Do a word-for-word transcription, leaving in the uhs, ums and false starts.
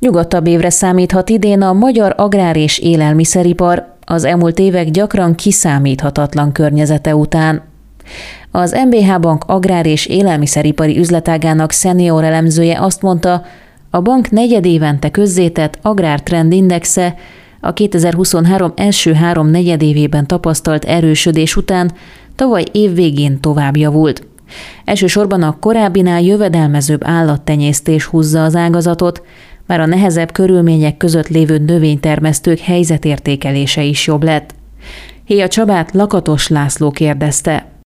Nyugodtabb évre számíthat idén a magyar agrár- és élelmiszeripar az elmúlt évek gyakran kiszámíthatatlan környezete után. Az em bé há Bank agrár- és élelmiszeripari üzletágának szenior elemzője azt mondta, a bank negyedévente közzétett Agrártrend Indexe a kétezer-huszonhárom első három negyedévében tapasztalt erősödés után tavaly év végén tovább javult. Elsősorban a korábbinál jövedelmezőbb állattenyésztés húzza az ágazatot, már a nehezebb körülmények között lévő növénytermesztők helyzetértékelése is jobb lett. Héja Csabát Lakatos László kérdezte.